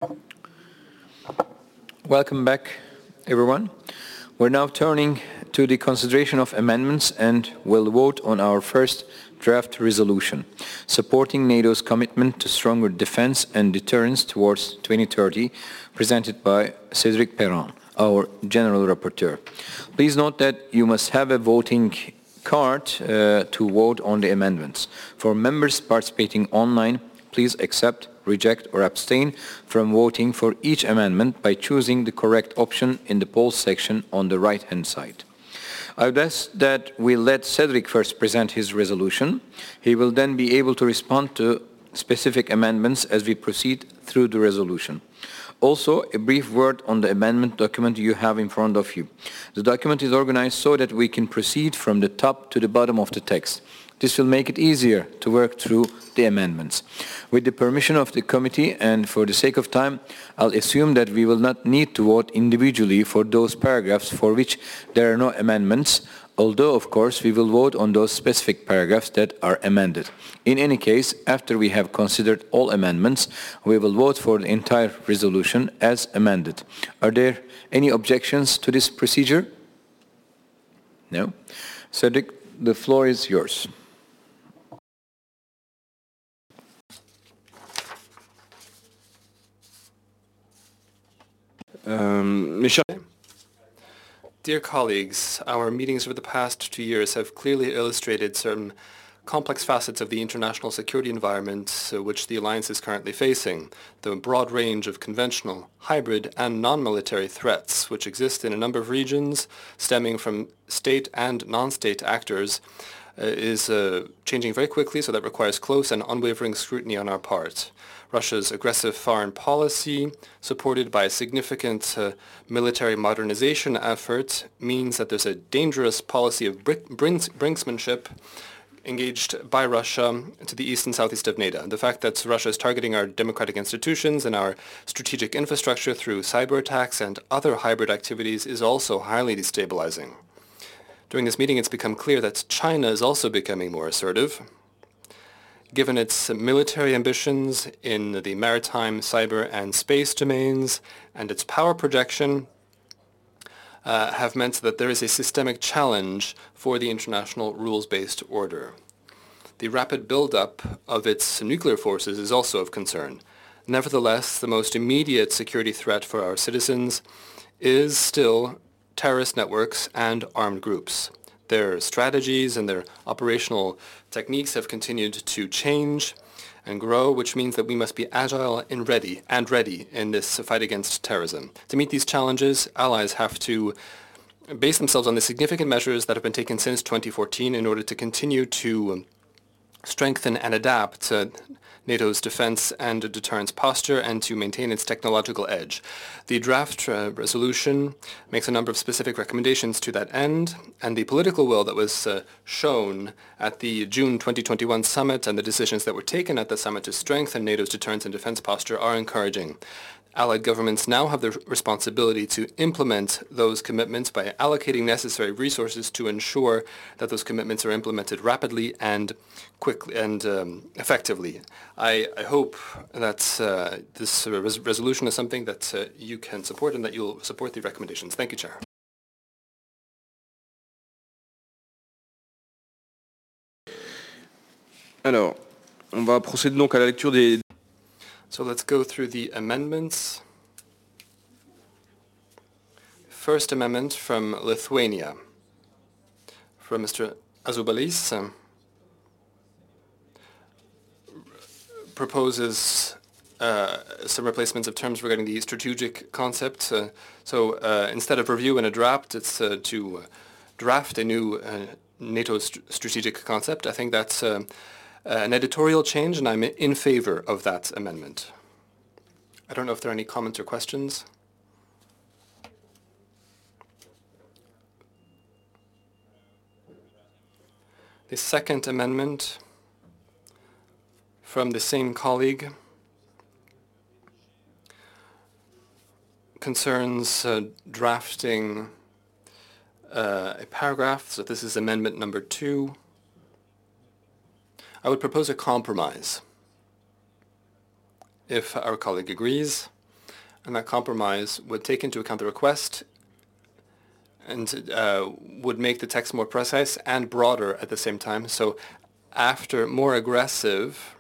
Welcome back, everyone. We're now turning to the consideration of amendments and will vote on our first draft resolution, supporting NATO's commitment to stronger defense and deterrence towards 2030, presented by Cédric Perrin, our General Rapporteur. Please note that you must have a voting card to vote on the amendments. For members participating online, please accept, reject or abstain from voting for each amendment by choosing the correct option in the polls section on the right-hand side. I would ask that we let Cédric first present his resolution. He will then be able to respond to specific amendments as we proceed through the resolution. Also, a brief word on the amendment document you have in front of you. The document is organized so that we can proceed from the top to the bottom of the text. This will make it easier to work through the amendments. With the permission of the committee and for the sake of time, I'll assume that we will not need to vote individually for those paragraphs for which there are no amendments, although of course we will vote on those specific paragraphs that are amended. In any case, after we have considered all amendments, we will vote for the entire resolution as amended. Are there any objections to this procedure? No? Cédric, the floor is yours. Dear colleagues, our meetings over the past 2 years have clearly illustrated some complex facets of the international security environment which the alliance is currently facing, the broad range of conventional, hybrid and non-military threats which exist in a number of regions stemming from state and non-state actors is changing very quickly, so that requires close and unwavering scrutiny on our part. Russia's aggressive foreign policy, supported by a significant military modernization effort, means that there's a dangerous policy of brinksmanship engaged by Russia to the east and southeast of NATO. The fact that Russia is targeting our democratic institutions and our strategic infrastructure through cyber attacks and other hybrid activities is also highly destabilizing. During this meeting, it's become clear that China is also becoming more assertive. Given its military ambitions in the maritime, cyber, and space domains, and its power projection, have meant that there is a systemic challenge for the international rules-based order. The rapid buildup of its nuclear forces is also of concern. Nevertheless, the most immediate security threat for our citizens is still terrorist networks and armed groups. Their strategies and their operational techniques have continued to change and grow, which means that we must be agile and ready in this fight against terrorism. To meet these challenges, allies have to base themselves on the significant measures that have been taken since 2014 in order to continue to strengthen and adapt NATO's defense and deterrence posture and to maintain its technological edge. The draft resolution makes a number of specific recommendations to that end, and the political will that was shown at the June 2021 summit and the decisions that were taken at the summit to strengthen NATO's deterrence and defense posture are encouraging. Allied governments now have the responsibility to implement those commitments by allocating necessary resources to ensure that those commitments are implemented rapidly and quickly and effectively. I hope that this resolution is something that you can support and that you'll support the recommendations. Thank you, Chair. Alors, on va procéder donc à la lecture des... So let's go through the amendments. First amendment from Lithuania, from Mr. Azubalis, proposes some replacements of terms regarding the strategic concept. Instead of review and a draft, it's to draft a new NATO strategic concept. I think that's an editorial change, and I'm in favor of that amendment. I don't know if there are any comments or questions. The second amendment from the same colleague concerns drafting a paragraph. So this is amendment number 2. I would propose a compromise, if our colleague agrees. And that compromise would take into account the request and would make the text more precise and broader at the same time. So after more aggressive,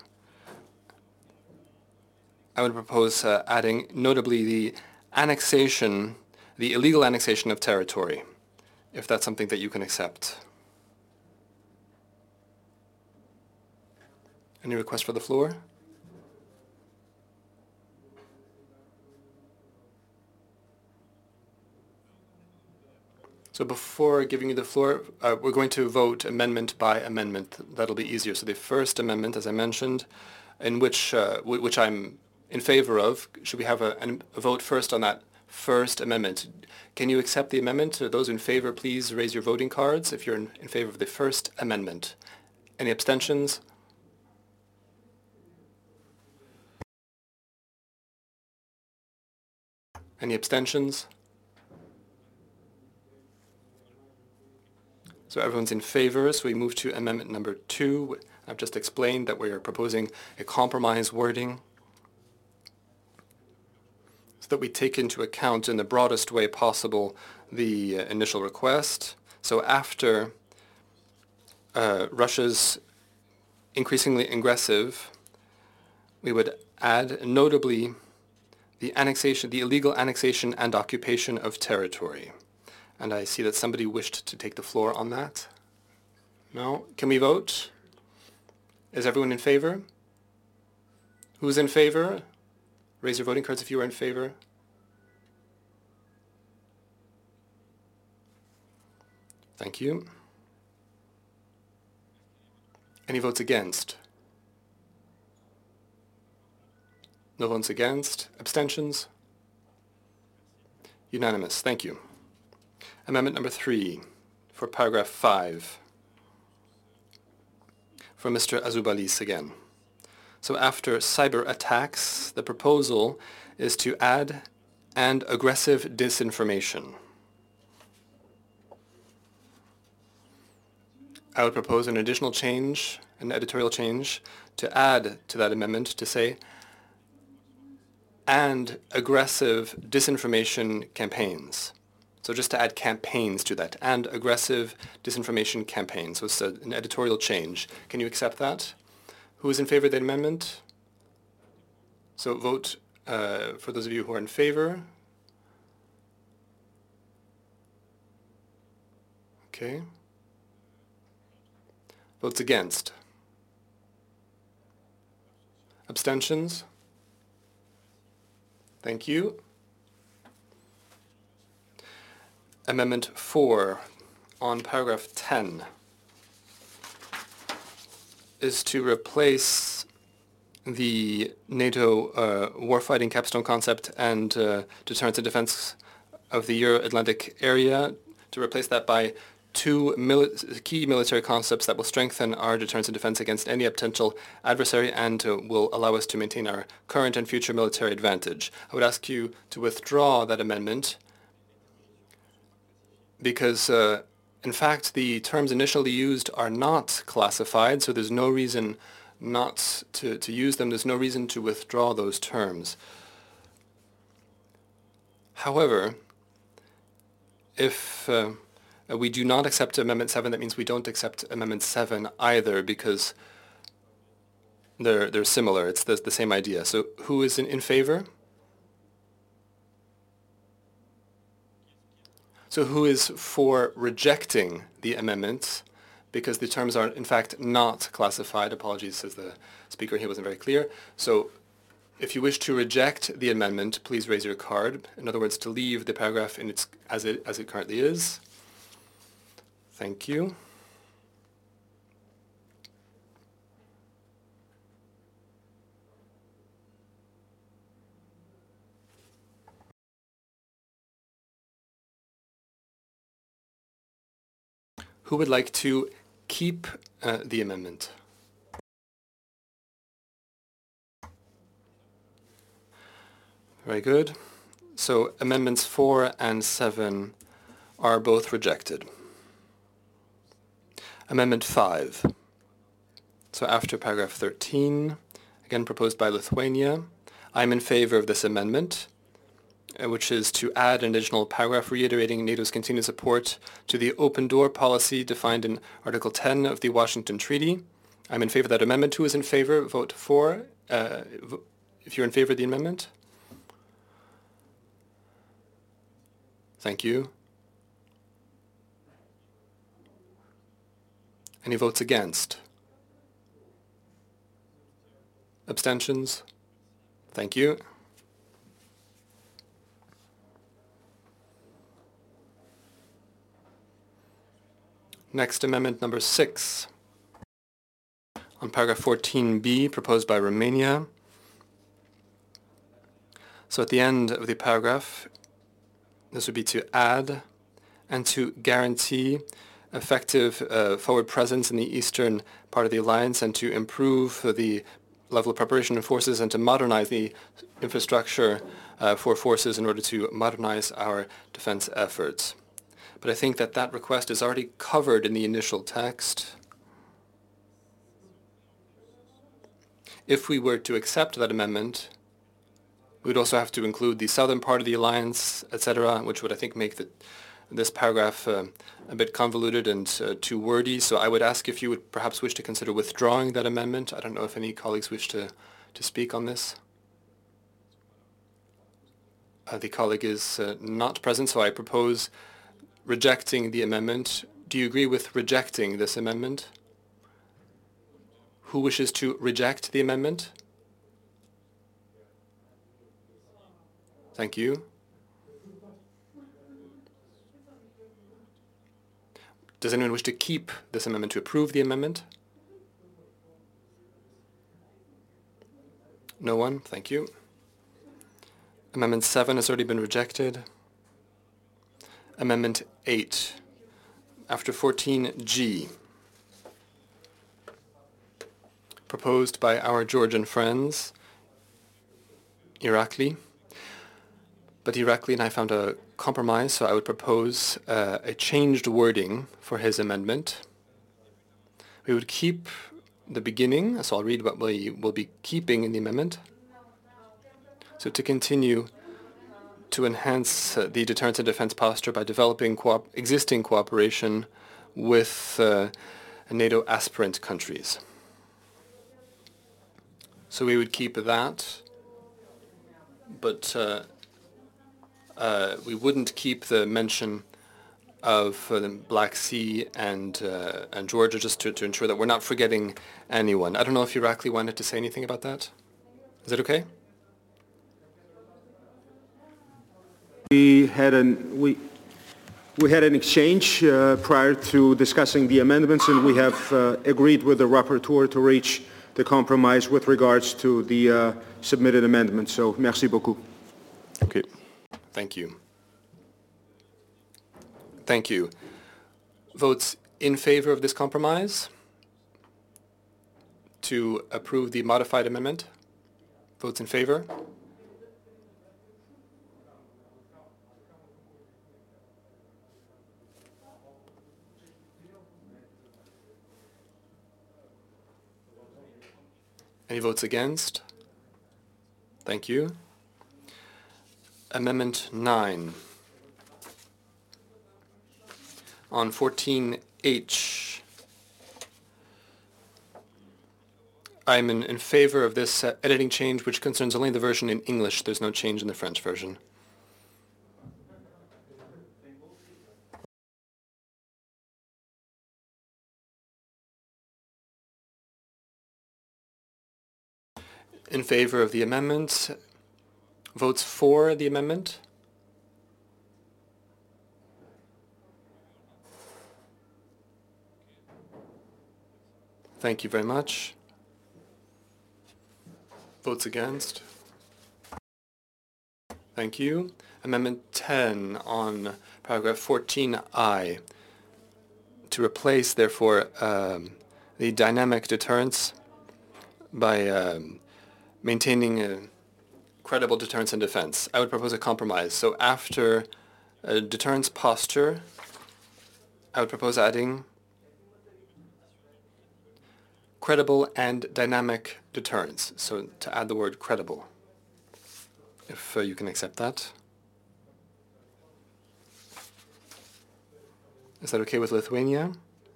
I would propose adding notably the annexation, the illegal annexation of territory, if that's something that you can accept. Any requests for the floor? So before giving you the floor, we're going to vote amendment by amendment. That'll be easier. So the first amendment, as I mentioned, in which I'm in favor of, should we have a vote first on that first amendment? Can you accept the amendment? Those in favor, please raise your voting cards if you're in favor of the first amendment. Any abstentions? Any abstentions? So everyone's in favor, so we move to amendment number 2. I've just explained that we are proposing a compromise wording so that we take into account in the broadest way possible the initial request. So after Russia's increasingly aggressive, we would add notably the annexation, the illegal annexation and occupation of territory. And I see that somebody wished to take the floor on that. No? Can we vote? Is everyone in favor? Who's in favor? Raise your voting cards if you are in favor. Thank you. Any votes against? No votes against. Abstentions? Unanimous. Thank you. Amendment number 3 for paragraph 5 for Mr. Azubalis again. So after cyber attacks, the proposal is to add and aggressive disinformation. I would propose an additional change, an editorial change, to add to that amendment to say, and aggressive disinformation campaigns. So just to add campaigns to that, and aggressive disinformation campaigns. So it's an editorial change. Can you accept that? Who is in favor of that amendment? So vote for those of you who are in favor. Okay. Votes against? Abstentions? Thank you. Amendment 4 on paragraph 10 is to replace the NATO warfighting capstone concept and deterrence and defense of the Euro-Atlantic area, to replace that by 2 key military concepts that will strengthen our deterrence and defense against any potential adversary and will allow us to maintain our current and future military advantage. I would ask you to withdraw that amendment because, in fact, the terms initially used are not classified, so there's no reason not to use them. There's no reason to withdraw those terms. However, if we do not accept Amendment 7, that means we don't accept Amendment 7 either because they're similar. It's the same idea. So who is in favor? So who is for rejecting the amendments because the terms are in fact not classified? Apologies, says the speaker, he wasn't very clear. So if you wish to reject the amendment, please raise your card. In other words, to leave the paragraph in its as it currently is. Thank you. Who would like to keep the amendment? Very good. So amendments 4 and 7 are both rejected. Amendment 5. So after paragraph 13, again proposed by Lithuania, I'm in favor of this amendment. which is to add an additional paragraph reiterating NATO's continued support to the open door policy defined in Article 10 of the Washington Treaty. I'm in favor of that amendment. Who is in favor? Vote for. If you're in favor of the amendment. Thank you. Any votes against? Abstentions? Thank you. Next, amendment number 6. On paragraph 14b, proposed by Romania. So at the end of the paragraph, this would be to add and to guarantee effective forward presence in the eastern part of the alliance and to improve the level of preparation of forces and to modernize the infrastructure for forces in order to modernize our defense efforts. But I think that that request is already covered in the initial text. If we were to accept that amendment, we would also have to include the southern part of the alliance, etc., which would, I think, make this paragraph a bit convoluted and too wordy. So I would ask if you would perhaps wish to consider withdrawing that amendment. I don't know if any colleagues wish to speak on this. The colleague is not present, so I propose rejecting the amendment. Do you agree with rejecting this amendment? Who wishes to reject the amendment? Thank you. Does anyone wish to keep this amendment, to approve the amendment? No one? Thank you. Amendment 7 has already been rejected. Amendment 8, after 14G, proposed by our Georgian friends, Irakli. But Irakli and I found a compromise, so I would propose a changed wording for his amendment. We would keep the beginning, so I'll read what we will be keeping in the amendment. So to continue to enhance the deterrence and defense posture by developing existing cooperation with NATO aspirant countries. So we would keep that, but we wouldn't keep the mention of the Black Sea and Georgia, just to ensure that we're not forgetting anyone. I don't know if Irakli wanted to say anything about that. Is that okay? We had an exchange prior to discussing the amendments, and we have agreed with the rapporteur to reach the compromise with regards to the submitted amendments. So, merci beaucoup. Okay. Thank you. Thank you. Votes in favor of this compromise to approve the modified amendment? Votes in favor? Any votes against? Thank you. Amendment 9. On 14H, I'm in favor of this editing change, which concerns only the version in English. There's no change in the French version. In favor of the amendment, votes for the amendment? Thank you very much. Votes against? Thank you. Amendment 10 on paragraph 14I, to replace, therefore, the dynamic deterrence by maintaining credible deterrence and defense. I would propose a compromise. So after deterrence posture, I would propose adding credible and dynamic deterrence. So to add the word credible, if you can accept that. Is that okay with Lithuania?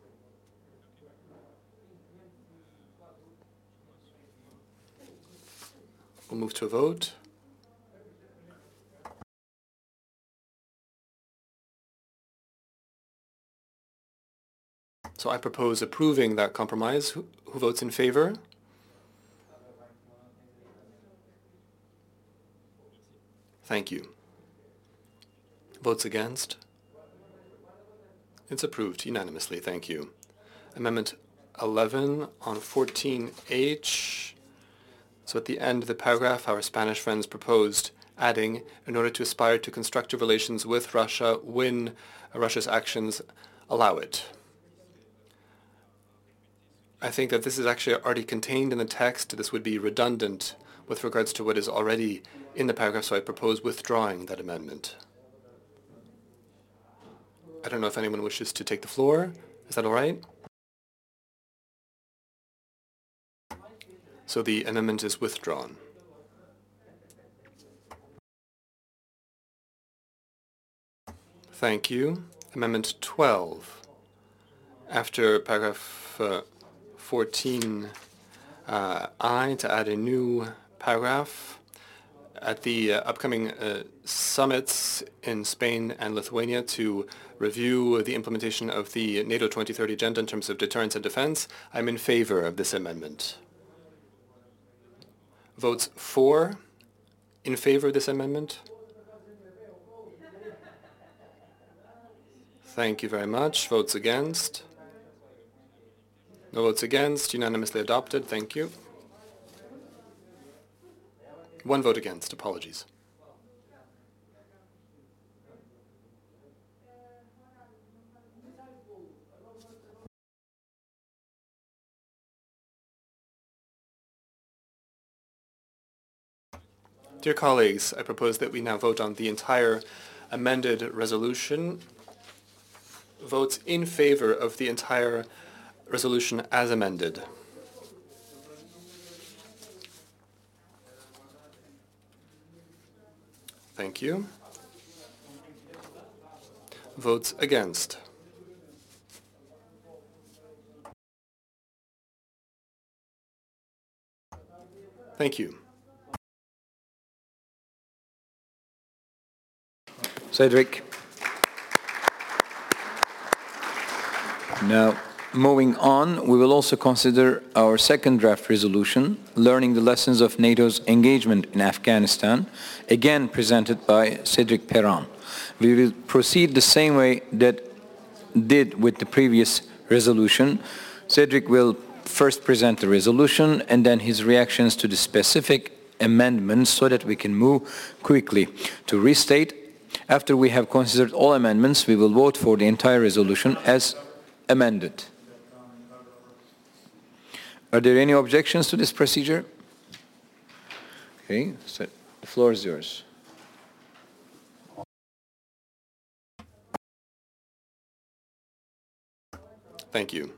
We'll move to a vote. So I propose approving that compromise. Who votes in favor? Thank you. Votes against? It's approved unanimously. Thank you. Amendment 11 on 14H. So at the end of the paragraph, our Spanish friends proposed adding, in order to aspire to constructive relations with Russia when Russia's actions allow it. I think that this is actually already contained in the text. This would be redundant with regards to what is already in the paragraph, so I propose withdrawing that amendment. I don't know if anyone wishes to take the floor. Is that all right? So the amendment is withdrawn. Thank you. Amendment 12. After paragraph 14I, to add a new paragraph. At the upcoming summits in Spain and Lithuania to review the implementation of the NATO 2030 agenda in terms of deterrence and defense, I'm in favor of this amendment. Votes for, in favor of this amendment? Thank you very much. Votes against? No votes against. Unanimously adopted. Thank you. One vote against. Apologies. Dear colleagues, I propose that we now vote on the entire amended resolution. Votes in favor of the entire resolution as amended. Thank you. Votes against. Thank you. Cedric. Now, moving on, we will also consider our second draft resolution, learning the lessons of NATO's engagement in Afghanistan, again presented by Cedric Perrin. We will proceed the same way that did with the previous resolution. Cedric will first present the resolution and then his reactions to the specific amendments so that we can move quickly. To restate, after we have considered all amendments, we will vote for the entire resolution as amended. Are there any objections to this procedure? Okay, so the floor is yours. Thank you.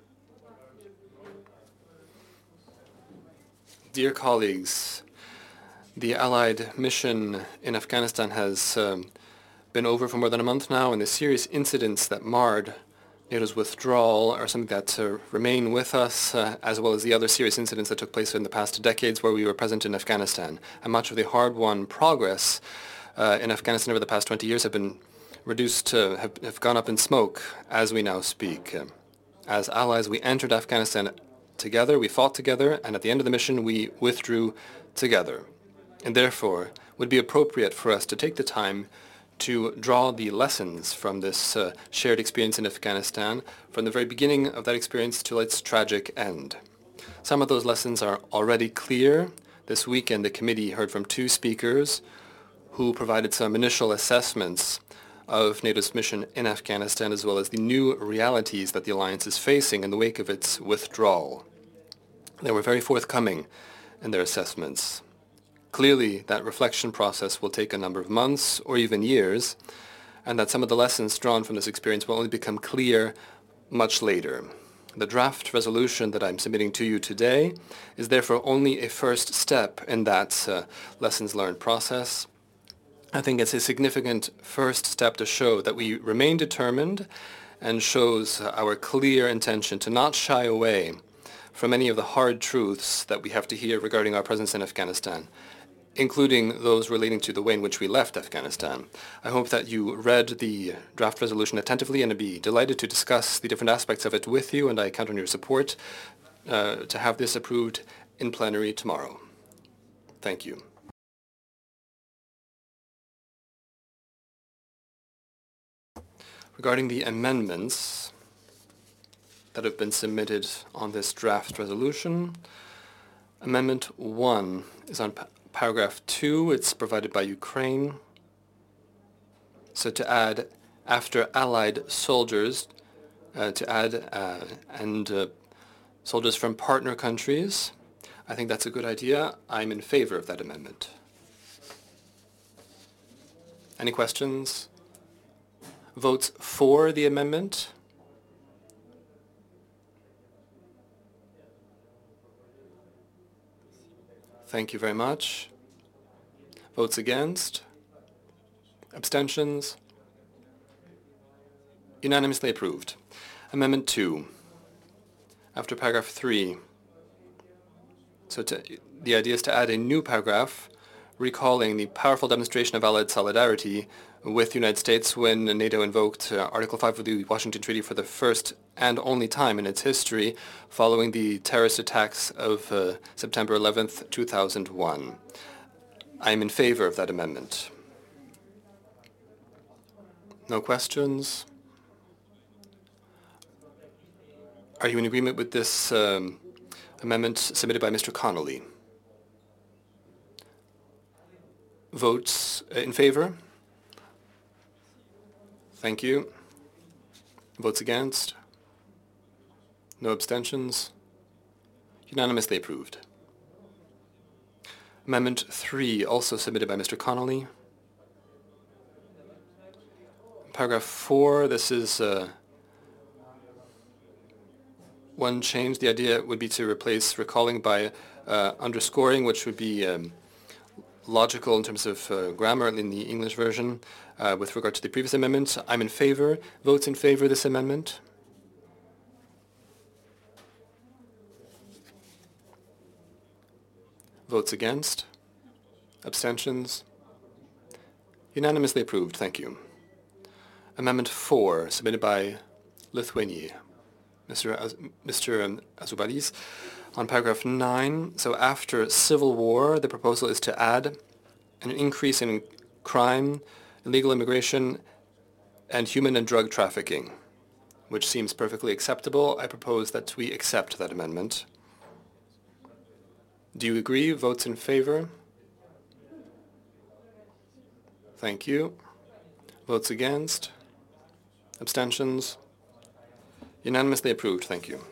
Dear colleagues, the Allied mission in Afghanistan has been over for more than a month now, and the serious incidents that marred NATO's withdrawal are something that remain with us, as well as the other serious incidents that took place in the past decades where we were present in Afghanistan. And much of the hard-won progress in Afghanistan over the past 20 years have been reduced, have gone up in smoke as we now speak. As allies, we entered Afghanistan together, we fought together, and at the end of the mission, we withdrew together. And therefore, it would be appropriate for us to take the time to draw the lessons from this shared experience in Afghanistan, from the very beginning of that experience till its tragic end. Some of those lessons are already clear. This weekend, the committee heard from two speakers who provided some initial assessments of NATO's mission in Afghanistan, as well as the new realities that the alliance is facing in the wake of its withdrawal. They were very forthcoming in their assessments. Clearly, that reflection process will take a number of months or even years, and that some of the lessons drawn from this experience will only become clear much later. The draft resolution that I'm submitting to you today is therefore only a first step in that lessons learned process. I think it's a significant first step to show that we remain determined and shows our clear intention to not shy away from any of the hard truths that we have to hear regarding our presence in Afghanistan, including those relating to the way in which we left Afghanistan. I hope that you read the draft resolution attentively, and I'd be delighted to discuss the different aspects of it with you, and I count on your support to have this approved in plenary tomorrow. Thank you. Regarding the amendments that have been submitted on this draft resolution, Amendment 1 is on paragraph 2. It's provided by Ukraine. So to add, after Allied soldiers, to add soldiers from partner countries. I think that's a good idea. I'm in favor of that amendment. Any questions? Votes for the amendment? Thank you very much. Votes against? Abstentions? Unanimously approved. Amendment 2. After paragraph 3. So the idea is to add a new paragraph recalling the powerful demonstration of Allied solidarity with the United States when NATO invoked Article 5 of the Washington Treaty for the first and only time in its history following the terrorist attacks of September 11th, 2001. I am in favor of that amendment. No questions? Are you in agreement with this amendment submitted by Mr. Connolly? Votes in favor? Thank you. Votes against? No abstentions? Unanimously approved. Amendment 3, also submitted by Mr. Connolly. Paragraph 4, this is one change. The idea would be to replace recalling by underscoring, which would be logical in terms of grammar in the English version. With regard to the previous amendment, I'm in favor. Votes in favor of this amendment? Votes against? Abstentions? Unanimously approved. Thank you. Amendment 4, submitted by Lithuania. Mr. Azubalis. On paragraph 9, so after civil war, the proposal is to add an increase in crime, illegal immigration, and human and drug trafficking, which seems perfectly acceptable. I propose that we accept that amendment. Do you agree? Votes in favor? Thank you. Votes against? Abstentions? Unanimously approved. Thank you.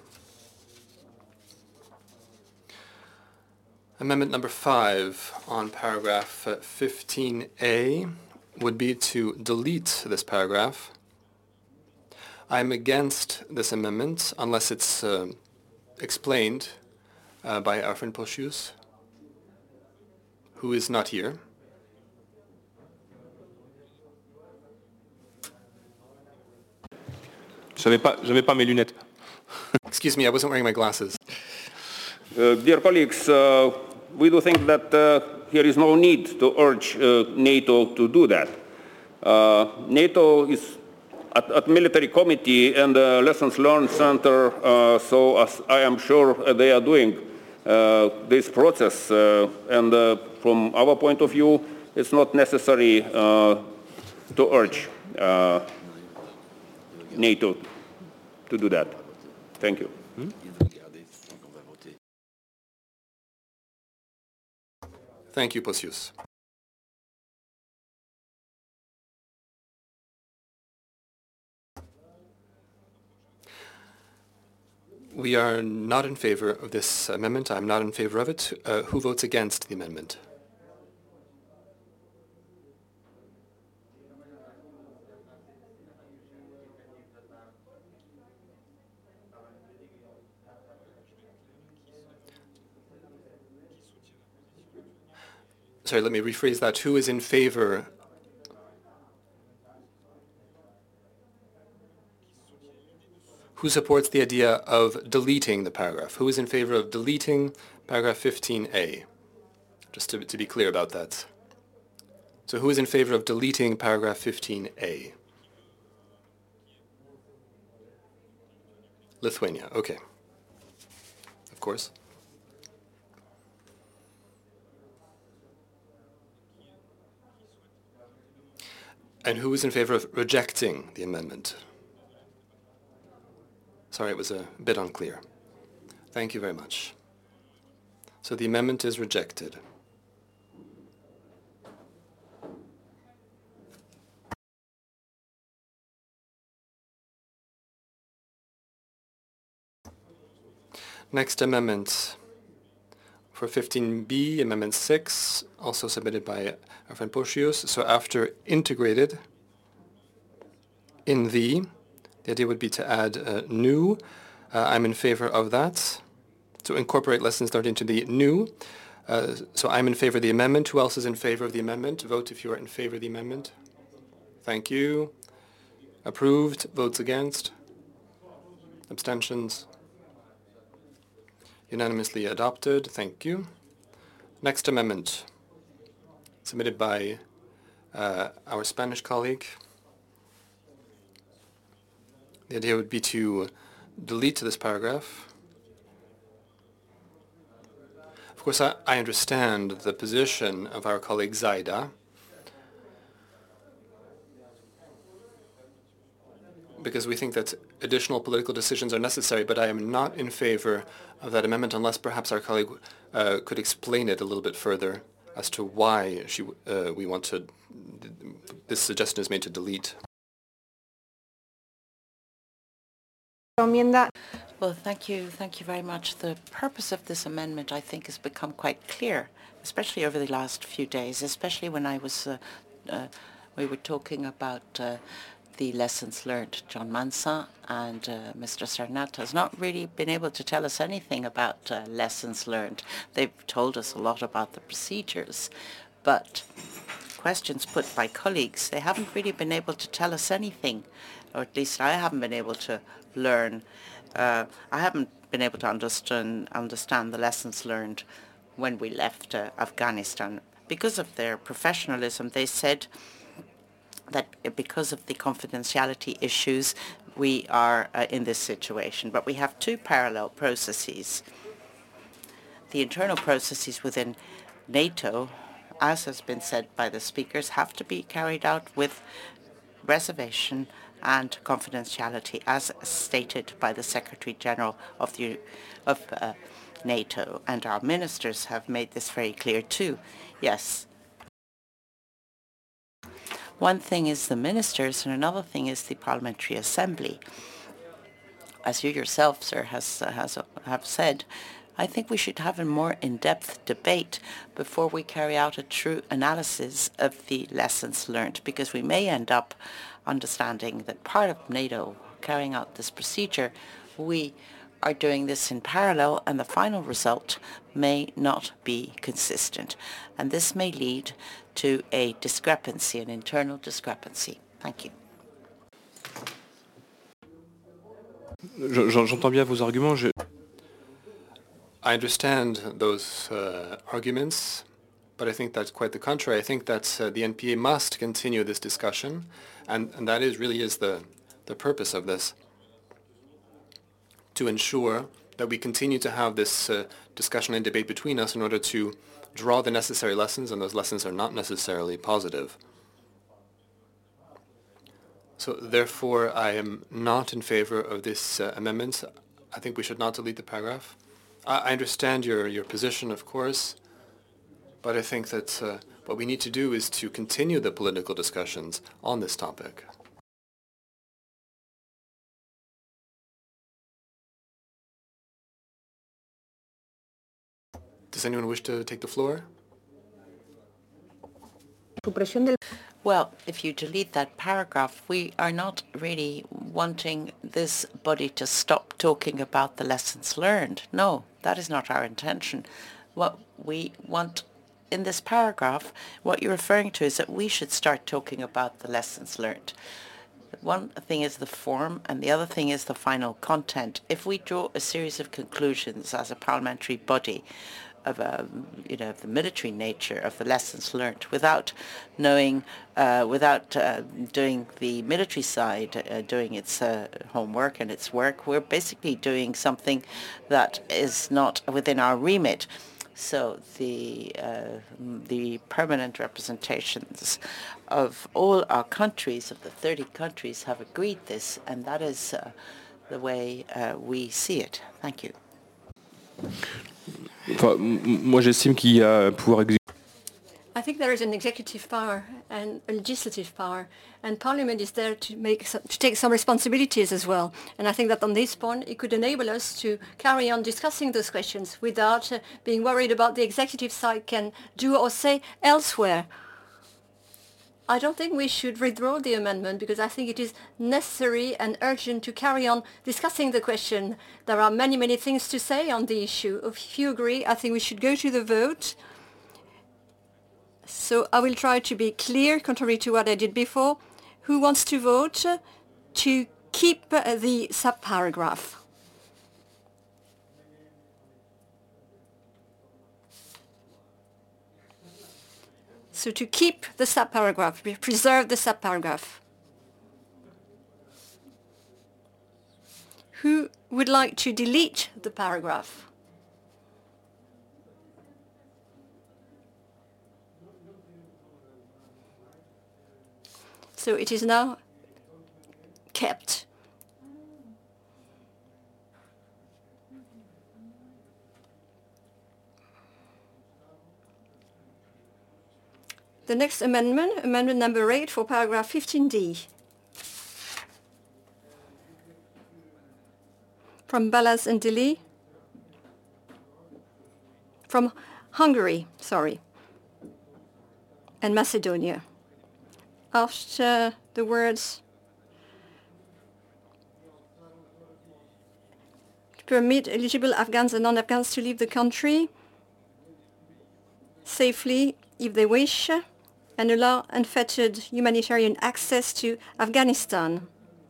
Amendment number 5 on paragraph 15A would be to delete this paragraph. I'm against this amendment unless it's explained by our friend Posius, who is not here. J'avais pas mes lunettes. Excuse me, I wasn't wearing my glasses. Dear colleagues, we do think that here is no need to urge NATO to do that. NATO is at military committee and lessons learned center, so as I am sure they are doing this process. And from our point of view, it's not necessary to urge NATO to do that. Thank you. Thank you, Posius. We are not in favor of this amendment. I'm not in favor of it. Who votes against the amendment? Sorry, let me rephrase that. Who is in favor? Who supports the idea of deleting the paragraph? Who is in favor of deleting paragraph 15A? Just to be clear about that. So who is in favor of deleting paragraph 15A? Lithuania, okay. Of course. And who is in favor of rejecting the amendment? Sorry, it was a bit unclear. Thank you very much. So the amendment is rejected. Next amendment for 15B, Amendment 6, also submitted by our friend Porcius. So after integrated in the idea would be to add new. I'm in favor of that. So incorporate lessons learned into the new. So I'm in favor of the amendment. Who else is in favor of the amendment? Vote if you are in favor of the amendment. Thank you. Approved. Votes against. Abstentions. Unanimously adopted. Thank you. Next amendment, submitted by our Spanish colleague. The idea would be to delete this paragraph. Of course, I understand the position of our colleague Zaida, because we think that additional political decisions are necessary, but I am not in favor of that amendment unless perhaps our colleague could explain it a little bit further as to why we want to, this suggestion is made to delete. Well, thank you very much. The purpose of this amendment, I think, has become quite clear, especially over the last few days, especially when we were talking about the lessons learned. John Manson and Mr. Cernat has not really been able to tell us anything about lessons learned. They've told us a lot about the procedures, but questions put by colleagues, they haven't really been able to tell us anything, or at least I haven't been able to learn. I haven't been able to understand the lessons learned when we left Afghanistan. Because of their professionalism, they said that because of the confidentiality issues, we are in this situation. But we have two parallel processes. The internal processes within NATO, as has been said by the speakers, have to be carried out with reservation and confidentiality, as stated by the Secretary General of NATO. And our ministers have made this very clear too. Yes. One thing is the ministers, and another thing is the Parliamentary Assembly. As you yourself, sir, have said, I think we should have a more in-depth debate before we carry out a true analysis of the lessons learned, because we may end up understanding that part of NATO carrying out this procedure, we are doing this in parallel, and the final result may not be consistent. And this may lead to a discrepancy, an internal discrepancy. Thank you. J'entends bien vos arguments. I understand those arguments, but I think that's quite the contrary. I think that the NPA must continue this discussion, and that really is the purpose of this, to ensure that we continue to have this discussion and debate between us in order to draw the necessary lessons, and those lessons are not necessarily positive. So therefore, I am not in favor of this amendment. I think we should not delete the paragraph. I understand your position, of course, but I think that what we need to do is to continue the political discussions on this topic. Does anyone wish to take the floor? Well, if you delete that paragraph, we are not really wanting this body to stop talking about the lessons learned. No, that is not our intention. What we want in this paragraph, what you're referring to is that we should start talking about the lessons learned. One thing is the form, and the other thing is the final content. If we draw a series of conclusions as a parliamentary body of the military nature of the lessons learnt, without knowing, without doing the military side, doing its homework and its work, we're basically doing something that is not within our remit. So the permanent representations of all our countries, of the 30 countries, have agreed this, and that is the way we see it. Thank you. Enfin, moi, j'estime qu'il y a un pouvoir exécutif. I think there is an executive power and a legislative power, and Parliament is there to take some responsibilities as well. And I think that on this point, it could enable us to carry on discussing those questions without being worried about the executive side can do or say elsewhere. I don't think we should withdraw the amendment because I think it is necessary and urgent to carry on discussing the question. There are many, many things to say on the issue. If you agree, I think we should go to the vote. So I will try to be clear, contrary to what I did before. Who wants to vote to keep the sub-paragraph? So to keep the sub-paragraph, preserve the sub-paragraph. Who would like to delete the paragraph? So it is now kept. The next amendment, amendment number 8 for paragraph 15D. From Balas and Dili. From Hungary, sorry, and Macedonia. After the words to permit eligible Afghans and non-Afghans to leave the country safely if they wish, and allow unfettered humanitarian access to Afghanistan.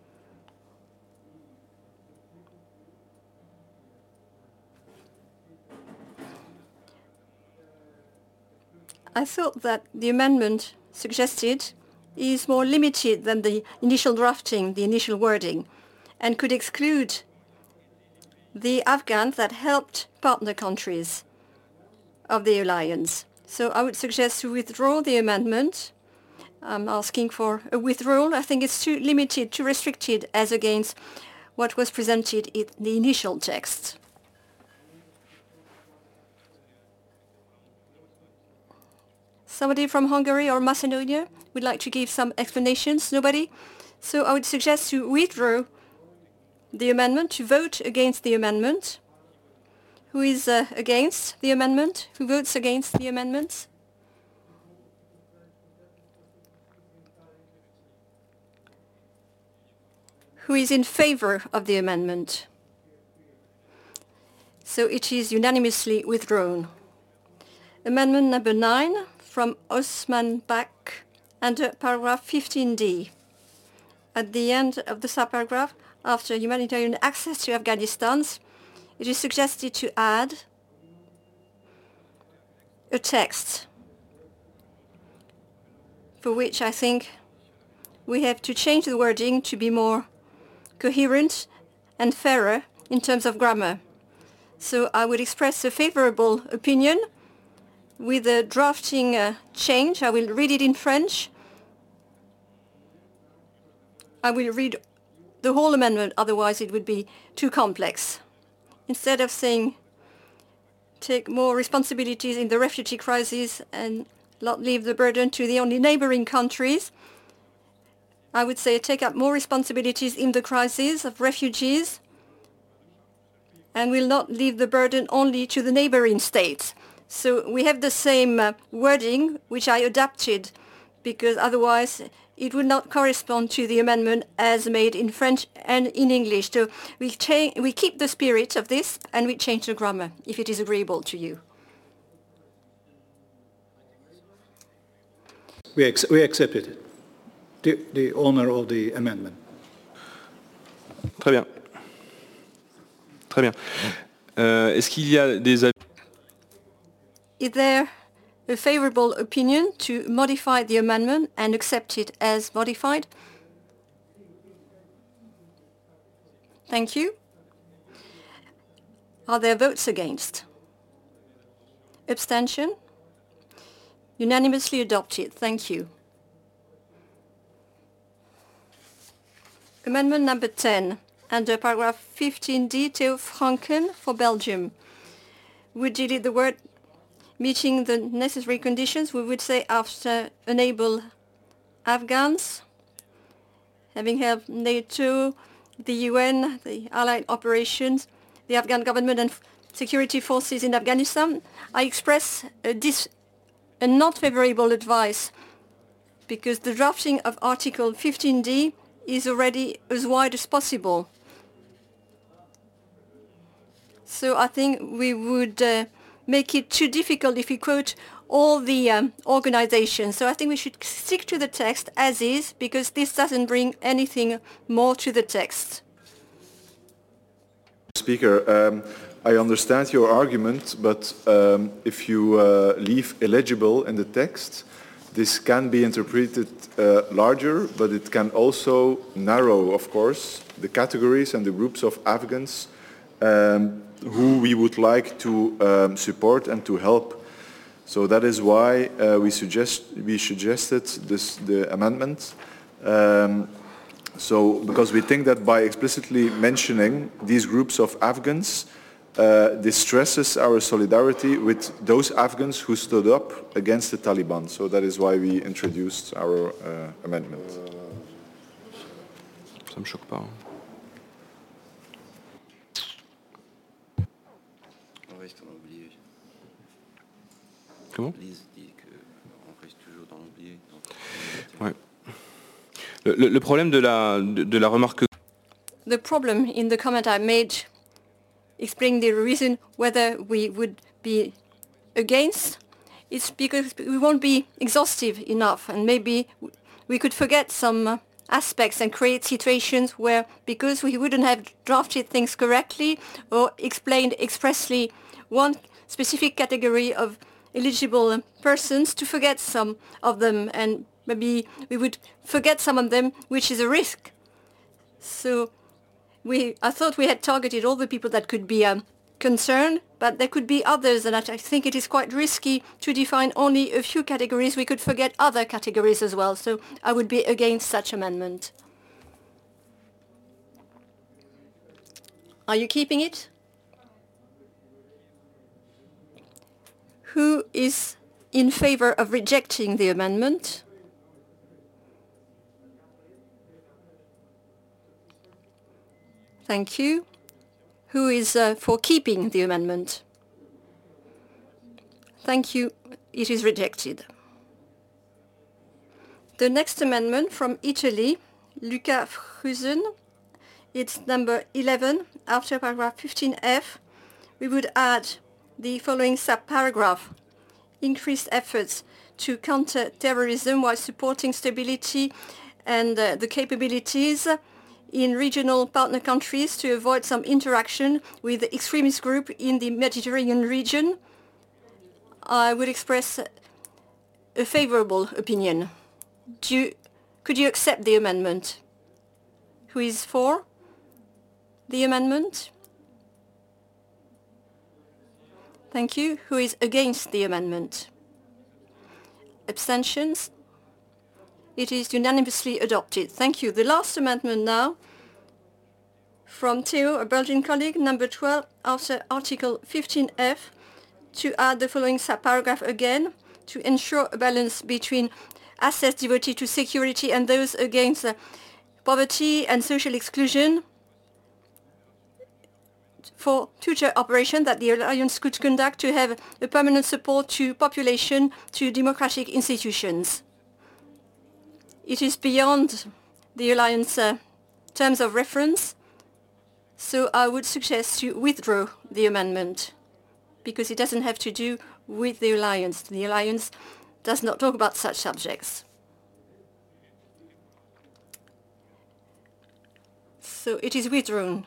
I thought that the amendment suggested is more limited than the initial drafting, the initial wording, and could exclude the Afghans that helped partner countries of the alliance. So I would suggest to withdraw the amendment. I'm asking for a withdrawal. I think it's too limited, too restricted as against what was presented in the initial text. Somebody from Hungary or Macedonia would like to give some explanations? Nobody? So I would suggest to withdraw the amendment, to vote against the amendment. Who is against the amendment? Who votes against the amendment? Who is in favor of the amendment? So it is unanimously withdrawn. Amendment number 9 from Osman Bak under paragraph 15D. At the end of the subparagraph, after humanitarian access to Afghanistan, it is suggested to add a text for which I think we have to change the wording to be more coherent and fairer in terms of grammar. So I would express a favorable opinion with a drafting change. I will read it in French. I will read the whole amendment, otherwise it would be too complex. Instead of saying take more responsibilities in the refugee crisis and not leave the burden to the only neighboring countries, I would say take up more responsibilities in the crisis of refugees and will not leave the burden only to the neighboring states. So we have the same wording, which I adapted, because otherwise it would not correspond to the amendment as made in French and in English. So we keep the spirit of this and we change the grammar, if it is agreeable to you. We accepted it. the owner of the amendment. Très bien. Très bien. Est-ce qu'il y a des avis? Is there a favorable opinion to modify the amendment and accept it as modified? Thank you. Are there votes against? Abstention? Unanimously adopted. Thank you. Amendment number 10, under paragraph 15d, Theo Franken for Belgium. We delete the word meeting the necessary conditions. We would say after enable Afghans, having helped NATO, the UN, the allied operations, the Afghan government and security forces in Afghanistan. I express a not favorable advice because the drafting of Article 15d is already as wide as possible. So I think we would make it too difficult if we quote all the organizations. So I think we should stick to the text as is because this doesn't bring anything more to the text. Speaker, I understand your argument, but if you leave illegible in the text, this can be interpreted larger, but it can also narrow, of course, the categories and the groups of Afghans who we would like to support and to help. So that is why we suggested the amendment. Because we think that by explicitly mentioning these groups of Afghans, this stresses our solidarity with those Afghans who stood up against the Taliban. So that is why we introduced our amendment. Ça me choque pas. Comment? Ouais. Le problème de la remarque. The problem in the comment I made explaining the reason whether we would be against is because we won't be exhaustive enough and maybe we could forget some aspects and create situations where because we wouldn't have drafted things correctly or explained expressly one specific category of eligible persons to forget some of them and maybe we would forget some of them, which is a risk. So I thought we had targeted all the people that could be concerned, but there could be others, and I think it is quite risky to define only a few categories. We could forget other categories as well, so I would be against such amendment. Are you keeping it? Who is in favor of rejecting the amendment? Thank you. Who is for keeping the amendment? Thank you. It is rejected. The next amendment from Italy, Luca Frusen, it's number 11, after paragraph 15F. We would add the following sub-paragraph: increased efforts to counter terrorism while supporting stability and the capabilities in regional partner countries to avoid some interaction with the extremist group in the Mediterranean region. I would express a favorable opinion. Could you accept the amendment? Who is for the amendment? Thank you. Who is against the amendment? Abstentions? It is unanimously adopted. Thank you. The last amendment now from Theo, a Belgian colleague, number 12, after Article 15F, to add the following sub-paragraph again, to ensure a balance between assets devoted to security and those against poverty and social exclusion for future operation that the Alliance could conduct to have a permanent support to population, to democratic institutions. It is beyond the Alliance terms of reference, so I would suggest you withdraw the amendment because it doesn't have to do with the Alliance. The Alliance does not talk about such subjects. So it is withdrawn.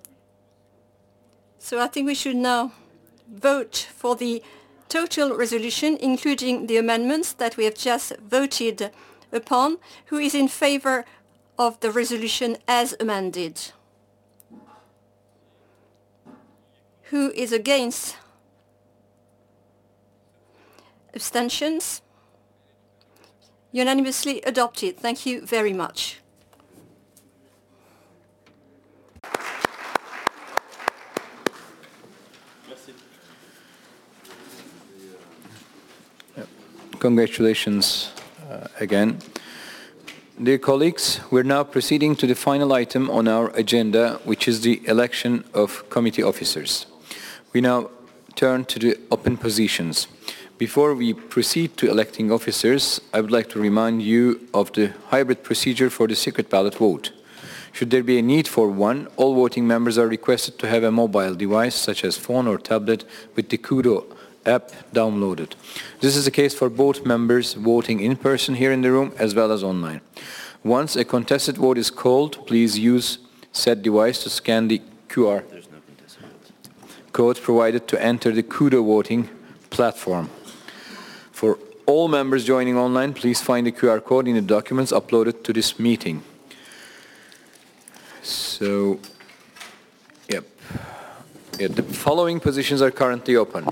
So I think we should now vote for the total resolution, including the amendments that we have just voted upon. Who is in favor of the resolution as amended? Who is against? Abstentions? Unanimously adopted. Thank you very much. Congratulations again. Dear colleagues, we're now proceeding to the final item on our agenda, which is the election of committee officers. We now turn to the open positions. Before we proceed to electing officers, I would like to remind you of the hybrid procedure for the secret ballot vote. Should there be a need for one, all voting members are requested to have a mobile device, such as phone or tablet, with the Kudo app downloaded. This is the case for both members voting in person here in the room as well as online. Once a contested vote is called, please use said device to scan the QR code provided to enter the Kudo voting platform. For all members joining online, please find the QR code in the documents uploaded to this meeting. So, the following positions are currently open.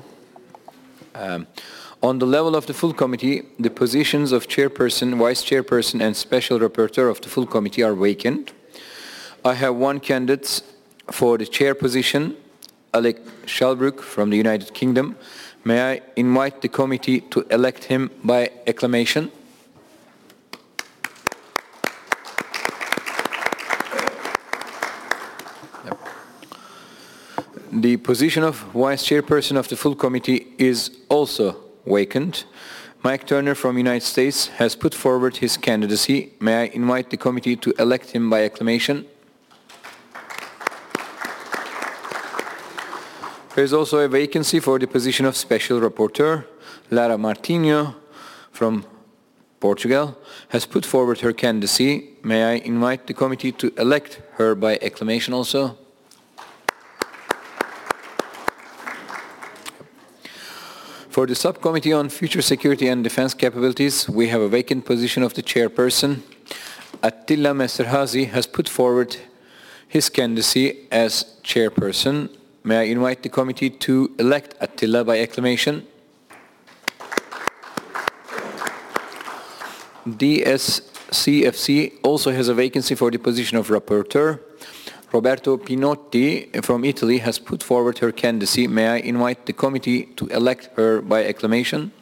On the level of the full committee, the positions of chairperson, vice chairperson, and special rapporteur of the full committee are vacant. I have one candidate for the chair position, Alec Shelbrooke from the United Kingdom. May I invite the committee to elect him by acclamation? The position of Vice Chairperson of the full committee is also vacant. Mike Turner from the United States has put forward his candidacy. May I invite the committee to elect him by acclamation? There is also a vacancy for the position of Special Rapporteur. Lara Martinho from Portugal has put forward her candidacy. May I invite the committee to elect her by acclamation also? For the Subcommittee on Future Security and Defense Capabilities, we have a vacant position of the chairperson. Attila Mesterhazy has put forward his candidacy as chairperson. May I invite the committee to elect Attila by acclamation? DSCFC also has a vacancy for the position of rapporteur. Roberto Pinotti from Italy has put forward her candidacy. May I invite the committee to elect her by acclamation?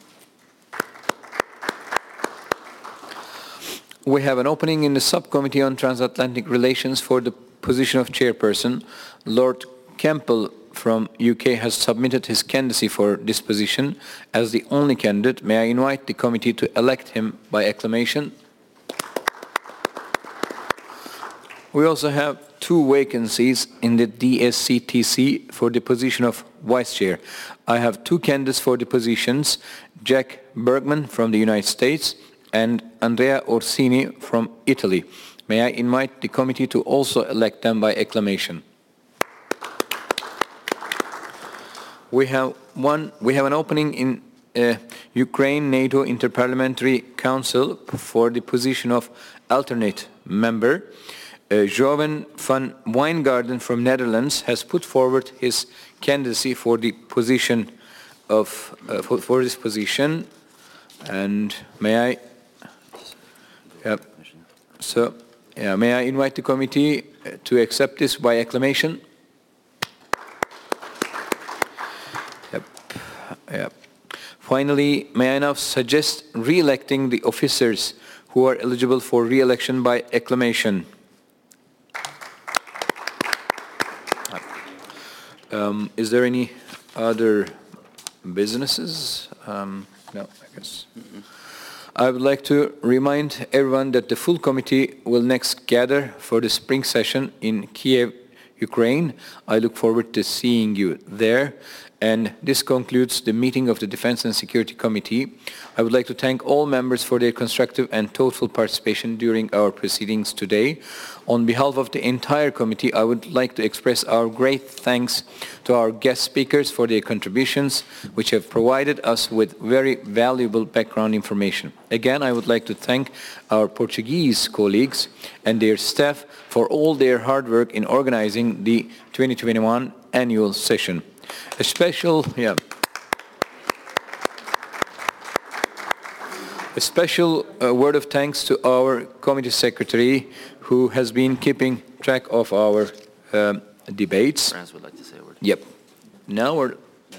We have an opening in the Subcommittee on Transatlantic Relations for the position of chairperson. Lord Campbell from UK has submitted his candidacy for this position as the only candidate. May I invite the committee to elect him by acclamation? We also have two vacancies in the DSCTC for the position of vice chair. I have two candidates for the positions, Jack Bergman from the United States and Andrea Orsini from Italy. May I invite the committee to also elect them by acclamation? We have an opening in Ukraine NATO Interparliamentary Council for the position of alternate member. Joven van Wijngaarden from Netherlands has put forward his candidacy for the position of for this position, and may I? May I invite the committee to accept this by acclamation? Finally, may I now suggest re-electing the officers who are eligible for re-election by acclamation? Is there any other businesses? No, I guess. I would like to remind everyone that the full committee will next gather for the spring session in Kiev, Ukraine. I look forward to seeing you there. And this concludes the meeting of the Defense and Security Committee. I would like to thank all members for their constructive and thoughtful participation during our proceedings today. On behalf of the entire committee, I would like to express our great thanks to our guest speakers for their contributions, which have provided us with very valuable background information. Again, I would like to thank our Portuguese colleagues and their staff for all their hard work in organizing the 2021 annual session. A special word of thanks to our committee secretary, who has been keeping track of our debates. France would like to say a word. Yep. Now we're...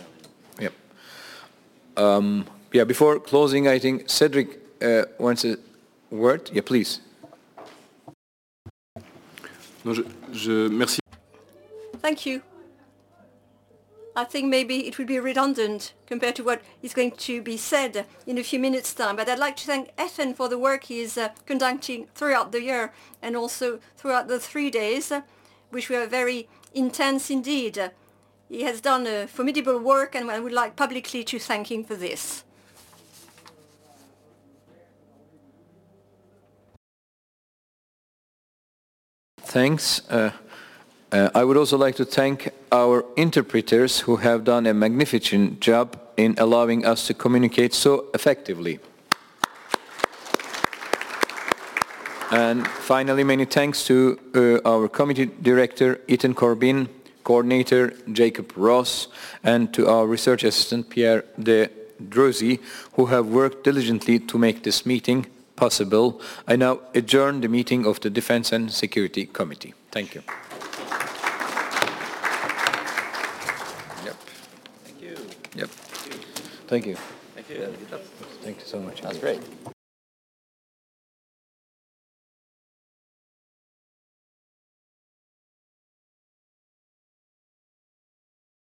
Yep. Before closing, I think Cedric wants a word. Yeah, please. Merci. Thank you. I think maybe it would be redundant compared to what is going to be said in a few minutes' time. But I'd like to thank Ethan for the work he is conducting throughout the year and also throughout the 3 days, which were very intense indeed. He has done a formidable work, and I would like publicly to thank him for this. Thanks. I would also like to thank our interpreters, who have done a magnificent job in allowing us to communicate so effectively. And finally, many thanks to our committee director, Ethan Corbin, coordinator, Jacob Ross, and to our research assistant, Pierre de Drozy, who have worked diligently to make this meeting possible. I now adjourn the meeting of the Defense and Security Committee. Thank you. Thank you. Yep. Thank you. Thank you. Thank you so much. That's great.